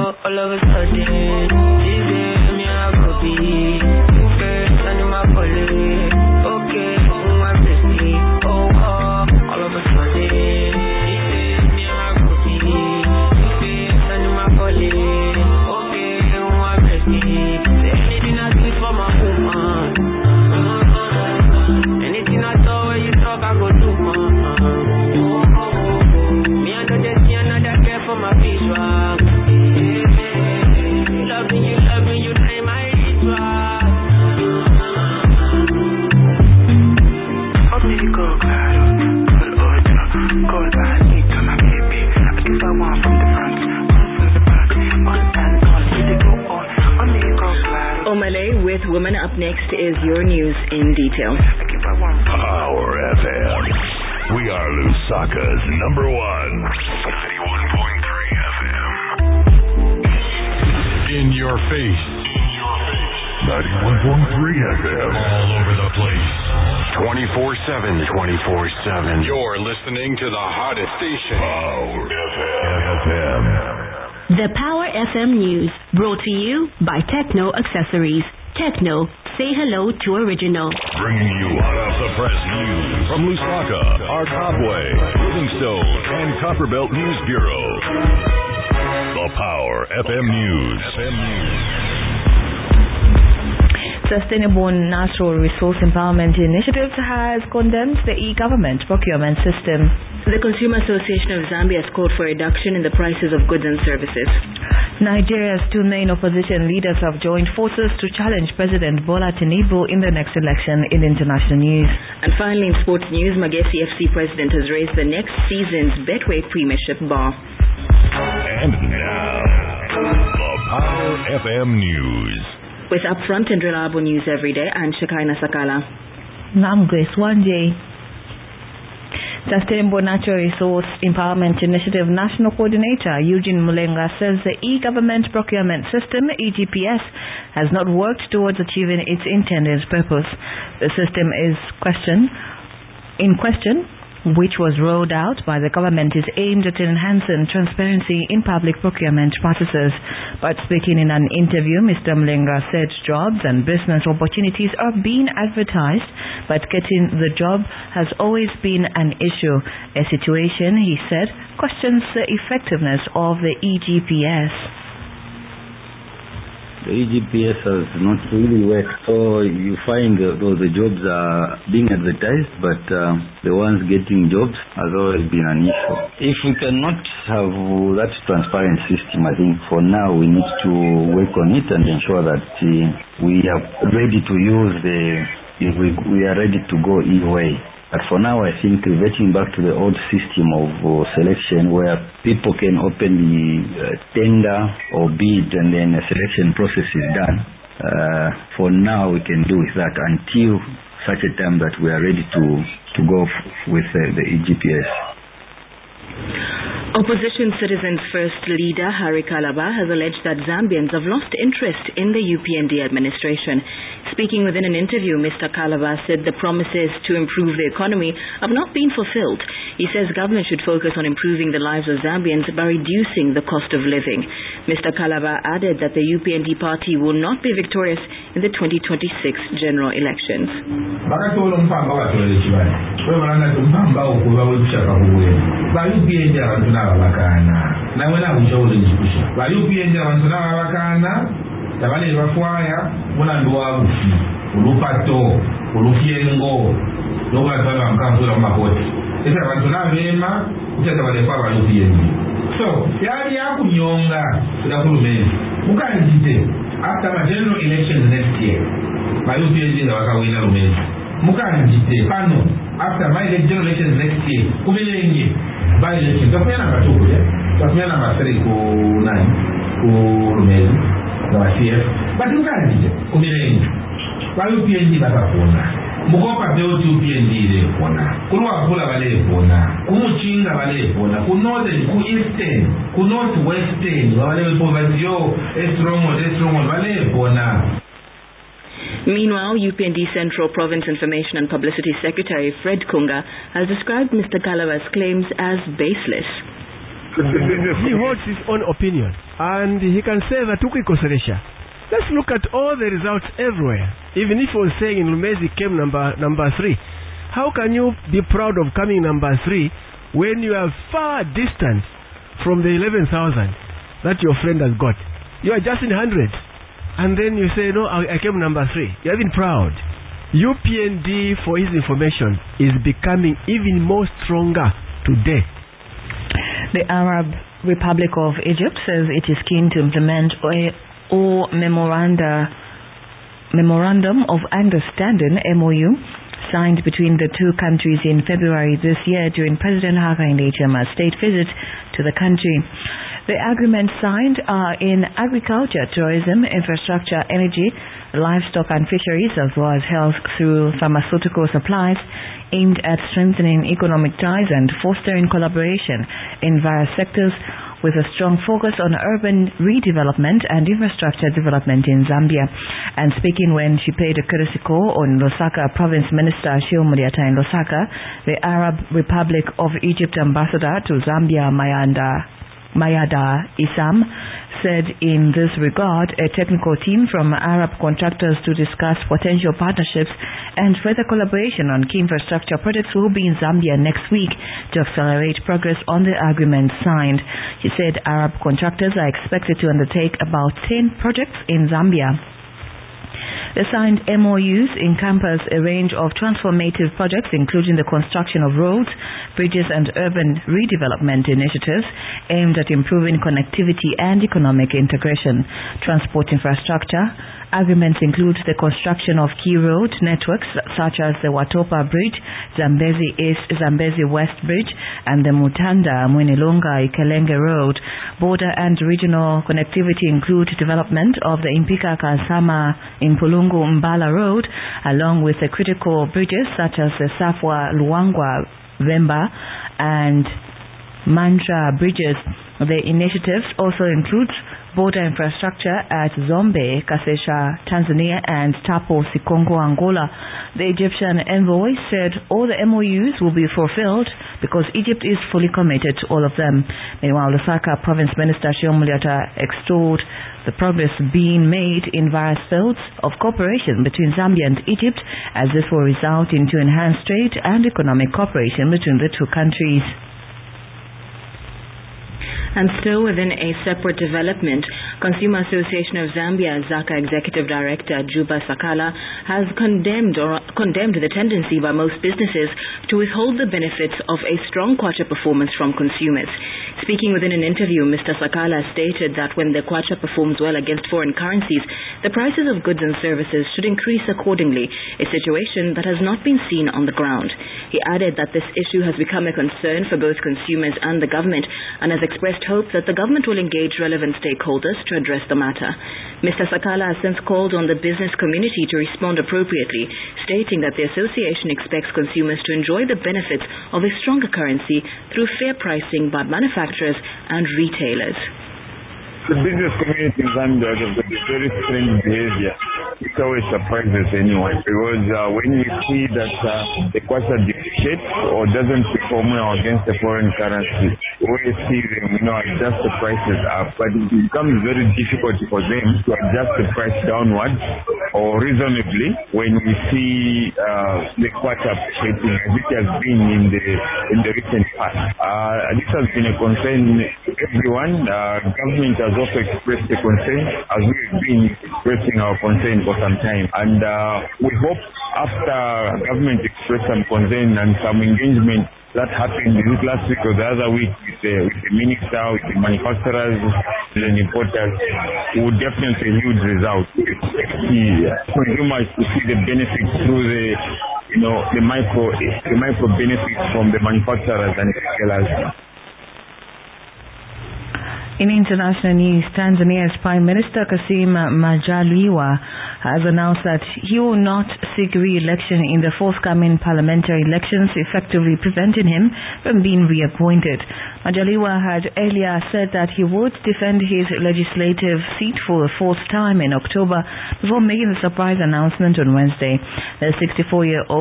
all of a sudden, this day, me I go be first and in my police. Okay, I'm busy. Oh, all of a sudden, this day, me I go be first and in my police. Okay, I'm busy. Anything I do for my woman. Anything I do where you talk, I go do, me I know there's another care for my visual. Loving you, name my ritual. Go, claro, col 8, col Anita, my baby. I give her one from the front, one from the back, on and on, with it go on, go, claro. Omale with Women. Up next is your news in detail. I give her one from Power FM. We are Lusaka's number one. 91.3 FM. In your face. 91.3 FM. All over the place. 24/7. 24/7. You're listening to the hottest station. Power FM. The Power FM News, brought to you by Techno Accessories. Techno, say hello to original. Bringing you hot off the press news from Lusaka, Arkabwe, Livingstone, and Copperbelt News Bureau. The Power FM News. Sustainable Natural Resource Empowerment Initiative has condemned the e-government procurement system. The Consumer Association of Zambia has called for a reduction in the prices of goods and services. Nigeria's two main opposition leaders have joined forces to challenge President Bola Tinubu in the next election in international news. And finally, in sports news, Magesi FC president has raised the next season's Betway Premiership bar. And now, the Power FM News. With upfront and reliable news every day, I'm Shakaina Sakala. I'm Grace Wanje. Sustainable Natural Resource Empowerment Initiative National Coordinator Eugene Mulenga says the e-government procurement system, EGPS, has not worked towards achieving its intended purpose. The system is in question, which was rolled out by the government, is aimed at enhancing transparency in public procurement processes. But speaking in an interview, Mr. Mulenga said jobs and business opportunities are being advertised, but getting the job has always been an issue. A situation, he said, questions the effectiveness of the EGPS. The EGPS has not really worked, so you find the jobs are being advertised, but the ones getting jobs has always been an issue. If we cannot have that transparent system, I think for now we need to work on it and ensure that we are ready to use we are ready to go e-way. But for now, I think reverting back to the old system of selection where people can openly tender or bid and then a selection process is done. For now, we can do with that until such a time that we are ready to go with the EGPS. Opposition Citizens First leader Harry Kalaba has alleged that Zambians have lost interest in the UPND administration. Speaking within an interview, Mr. Kalaba said the promises to improve the economy have not been fulfilled. He says government should focus on improving the lives of Zambians by reducing the cost of living. Mr. Kalaba added that the UPND party will not be victorious in the 2026 general elections. Tabale bafwaya muna nduwabufi ulupato ulufiengo nobatala mkansula makoti ese abantu nabema ese tabale kwa balufiengo so yali yakunyonga kudakulumeni mukanjite after the general elections next year balufiengo bakawina lumeni mukanjite pano after my general elections next year kubilenye by elections tafuna katuko ya tafuna namba 3 ku 9 ku lumeni but you can't kumirengi kwa UPND bakafuna mukopa beo UPND ile fona kulwa kula bale fona kumuchinga bale fona ku northern ku eastern ku northwestern bale poverty yo strong bale fona. Meanwhile, UPND Central Province Information and Publicity Secretary Fred Kunga has described Mr. Kalaba's claims as baseless. He holds his own opinion, and he can say that tukikoseresha. Let's look at all the results everywhere. Even if he was saying in Lumezi came number 3, how can you be proud of coming number 3 when you are far distant from the 11,000 that your friend has got? You are just in hundreds, and then you say, no, I came number 3. You're even proud. UPND, for his information, is becoming even more stronger today. The Arab Republic of Egypt says it is keen to implement a Memorandum of Understanding MOU signed between the two countries in February this year during President Hakainde Hichilema's state visit to the country. The agreements signed are in agriculture, tourism, infrastructure, energy, livestock and fisheries, as well as health through pharmaceutical supplies, aimed at strengthening economic ties and fostering collaboration in various sectors, with a strong focus on urban redevelopment and infrastructure development in Zambia. And speaking when she paid a courtesy call on Lusaka Province Minister Shio Muriata in Lusaka, the Arab Republic of Egypt ambassador to Zambia, Mayada Isam, said in this regard, a technical team from Arab contractors to discuss potential partnerships and further collaboration on key infrastructure projects will be in Zambia next week to accelerate progress on the agreement signed. She said Arab contractors are expected to undertake about 10 projects in Zambia. The signed MOUs encompass a range of transformative projects, including the construction of roads, bridges and urban redevelopment initiatives aimed at improving connectivity and economic integration. Transport infrastructure agreements include the construction of key road networks such as the Watopa Bridge, Zambezi East, Zambezi West Bridge, and the Mutanda Mwinilunga Ikelenge Road. Border and regional connectivity include development of the Impika Kasama Impulungu Mbala Road, along with the critical bridges such as the Safwa Luangwa Vemba and Mantra bridges. The initiatives also include border infrastructure at Zombe, Kasesha, Tanzania, and Tapo, Sikongo, Angola. The Egyptian envoy said all the MOUs will be fulfilled because Egypt is fully committed to all of them. Meanwhile, Lusaka Province Minister Shio Muriata extolled the progress being made in various fields of cooperation between Zambia and Egypt, as this will result into enhanced trade and economic cooperation between the two countries. And still within a separate development, Consumer Association of Zambia Zaka Executive Director Juba Sakala has condemned the tendency by most businesses to withhold the benefits of a strong kwacha performance from consumers. Speaking within an interview, Mr. Sakala stated that when the kwacha performs well against foreign currencies, the prices of goods and services should increase accordingly, a situation that has not been seen on the ground. He added that this issue has become a concern for both consumers and the government, and has expressed hope that the government will engage relevant stakeholders to address the matter. Mr. Sakala has since called on the business community to respond appropriately, stating that the association expects consumers to enjoy the benefits of a stronger currency through fair pricing by manufacturers and retailers. The business community in Zambia has got a very strange behavior. It always surprises anyone, because when we see that the kwacha depreciates or doesn't perform well against the foreign currency, we always see them, adjust the prices up. But it becomes very difficult for them to adjust the price downwards or reasonably when we see the kwacha appreciating, as it has been in the recent past. This has been a concern to everyone. Government has also expressed a concern, as we've been expressing our concern for some time. And we hope after government expressed some concern and some engagement that happened last week or the other week with the minister, with the manufacturers and importers, we would definitely yield results. Consumers to see the benefits through the micro benefits from the manufacturers and retailers. In international news, Tanzania's Prime Minister Kassim Majaliwa has announced that he will not seek re-election in the forthcoming parliamentary elections, effectively preventing him from being reappointed. Majaliwa had earlier said that he would defend his legislative seat for the fourth time in October before making the surprise announcement on Wednesday. The 64-year-old